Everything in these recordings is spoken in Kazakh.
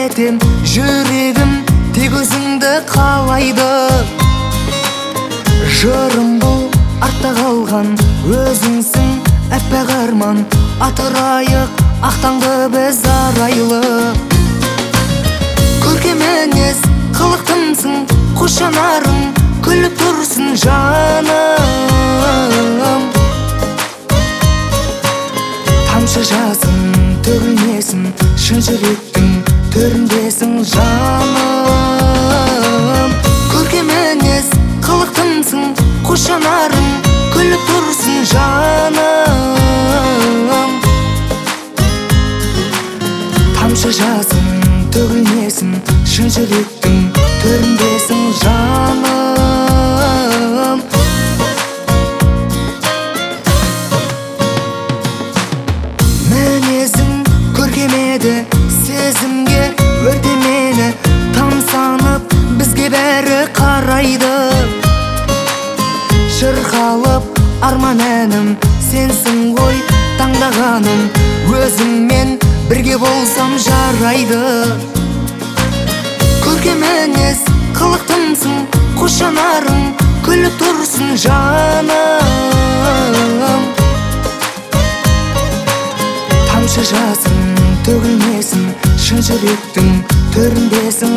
кетем, жүрегім тек өзіңді қалайды. Жырым бұл артта қалған өзіңсің, әппақ арман атырайық ақтаңды біз арайлы. Көркем мінез қылықтымсың, қос жанарың күліп тұрсын жаным. Тамшы жасын төгілмесін, шын жүректің төріндесің жаным. Көркем мінез қылықтымсың, қос жанарың күліп тұрсын жаным. Тамшы жасын төгілмесін, шын жүректің төріндесің жаным. Мінезің көркем еді, сезімге өрте мені, тамсанып бізге бәрі қарайды. Шырқалып арман әнім, сенсің ғой таңдағаным, өзіңмен бірге болсам жарайды. Көркем мінез қылықтымсың, қос жанарың күліп тұрсын жаным. Тамшы жасын төгілмесін, шын жүректің төріндесің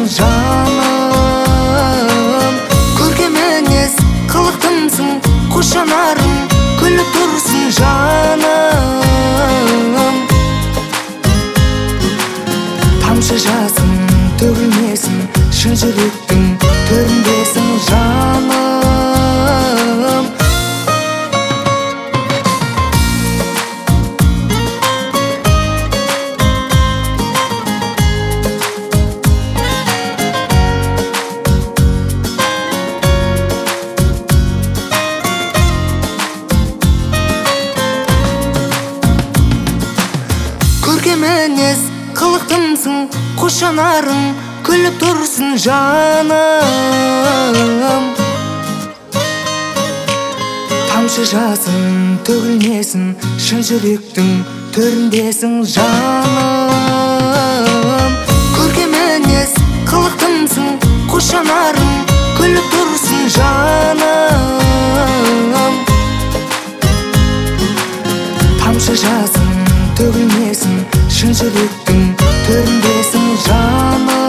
жаным. Көркем мінез қылықтымсың, қос жанарың күліп тұрсын жаным. Тамшы жасын төгілмесін, шын жүректің төріндесің жаным. Көркем мінез қылықтымсың, қос жанарың күліп тұрсын жаным. Тамшы жасын төгілмесін, шын жүректің төріндесің жаным. Көркем мінез қылықтымсың, қос жанарың күліп тұрсын жаным. Тамшы жасын төгілмесін, шын жүректің төріндесің жаным.